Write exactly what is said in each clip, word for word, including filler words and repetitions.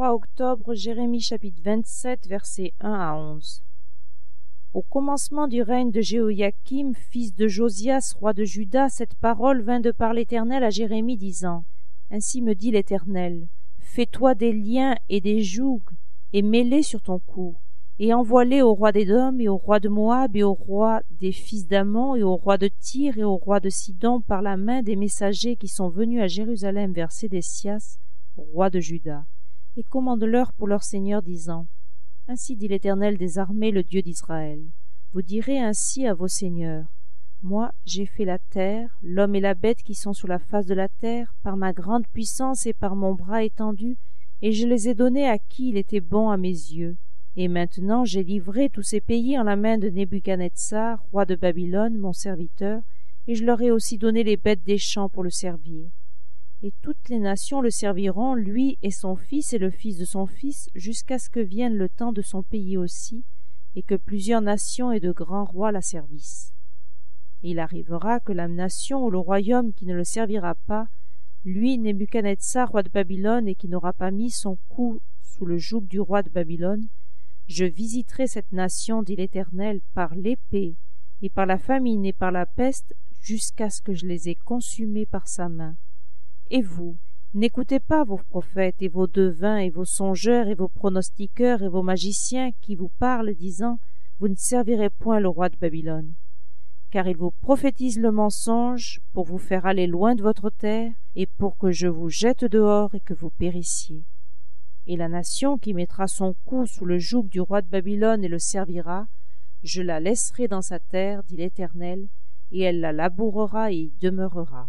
trois octobre, Jérémie chapitre vingt-sept, versets un à onze. Au commencement du règne de Jéhoïakim, fils de Josias, roi de Juda, cette parole vint de par l'Éternel à Jérémie, disant: Ainsi me dit l'Éternel, fais-toi des liens et des jougs, et mets-les sur ton cou, et envoie-les au roi d'Édom, et au roi de Moab, et au roi des fils d'Ammon, et au roi de Tyr, et au roi de Sidon, par la main des messagers qui sont venus à Jérusalem vers Sédécias, roi de Juda, et commande-leur pour leur seigneur, disant: Ainsi dit l'Éternel des armées, le Dieu d'Israël. Vous direz ainsi à vos seigneurs: Moi, j'ai fait la terre, l'homme et la bête qui sont sur la face de la terre, par ma grande puissance et par mon bras étendu, et je les ai donnés à qui il était bon à mes yeux. Et maintenant j'ai livré tous ces pays en la main de Nebuchadnezzar, roi de Babylone, mon serviteur, et je leur ai aussi donné les bêtes des champs pour le servir. Et toutes les nations le serviront, lui et son fils et le fils de son fils, jusqu'à ce que vienne le temps de son pays aussi, et que plusieurs nations et de grands rois la servissent. Et il arrivera que la nation ou le royaume qui ne le servira pas, lui, Nebuchadnezzar, roi de Babylone, et qui n'aura pas mis son cou sous le joug du roi de Babylone, je visiterai cette nation, dit l'Éternel, par l'épée, et par la famine et par la peste, jusqu'à ce que je les ai consumés par sa main. Et vous, n'écoutez pas vos prophètes et vos devins et vos songeurs et vos pronostiqueurs et vos magiciens qui vous parlent, disant: Vous ne servirez point le roi de Babylone. Car ils vous prophétisent le mensonge pour vous faire aller loin de votre terre et pour que je vous jette dehors et que vous périssiez. Et la nation qui mettra son cou sous le joug du roi de Babylone et le servira, je la laisserai dans sa terre, dit l'Éternel, et elle la labourera et y demeurera.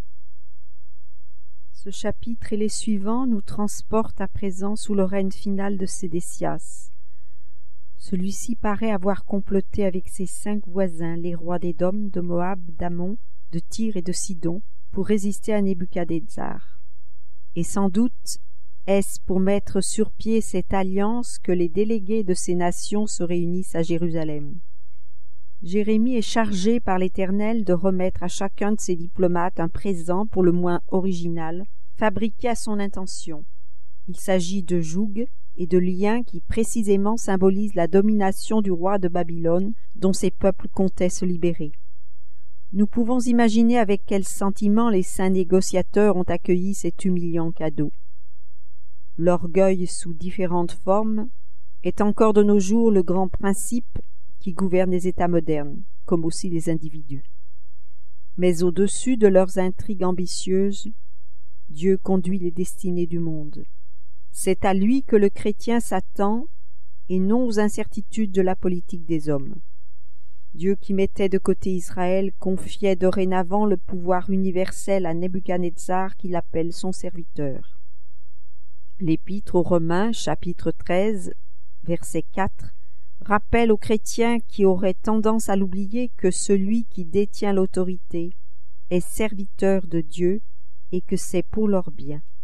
Ce chapitre et les suivants nous transportent à présent sous le règne final de Sédécias. Celui-ci paraît avoir comploté avec ses cinq voisins, les rois d'Édom, de Moab, d'Ammon, de Tyr et de Sidon, pour résister à Nebuchadnezzar. Et sans doute est-ce pour mettre sur pied cette alliance que les délégués de ces nations se réunissent à Jérusalem. Jérémie est chargé par l'Éternel de remettre à chacun de ses diplomates un présent pour le moins original, fabriqué à son intention. Il s'agit de jougs et de liens qui précisément symbolisent la domination du roi de Babylone dont ces peuples comptaient se libérer. Nous pouvons imaginer avec quel sentiment les saints négociateurs ont accueilli cet humiliant cadeau. L'orgueil sous différentes formes est encore de nos jours le grand principe qui gouverne les États modernes, comme aussi les individus. Mais au-dessus de leurs intrigues ambitieuses, Dieu conduit les destinées du monde. C'est à lui que le chrétien s'attend et non aux incertitudes de la politique des hommes. Dieu qui mettait de côté Israël confiait dorénavant le pouvoir universel à Nebuchadnezzar qu'il appelle son serviteur. L'Épître aux Romains, chapitre treize, verset quatre, rappelle aux chrétiens qui auraient tendance à l'oublier que celui qui détient l'autorité est serviteur de Dieu et que c'est pour leur bien.